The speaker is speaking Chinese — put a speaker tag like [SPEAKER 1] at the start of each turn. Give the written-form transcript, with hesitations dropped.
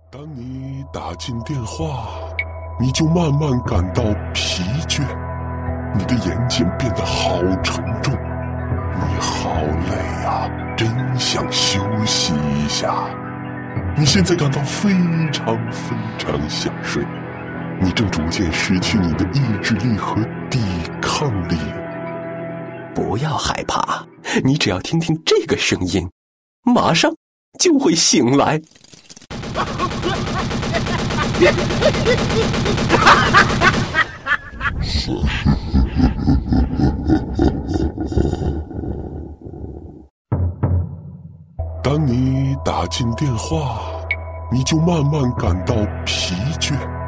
[SPEAKER 1] 当你打进电话，你就慢慢感到疲倦，你的眼睛变得好沉重，你好累啊，真想休息一下。你现在感到非常想睡，你正逐渐失去你的意志力和抵抗力。
[SPEAKER 2] 不要害怕，你只要听听这个声音，马上就会醒来。
[SPEAKER 1] 当你打进电话，你就慢慢感到疲倦，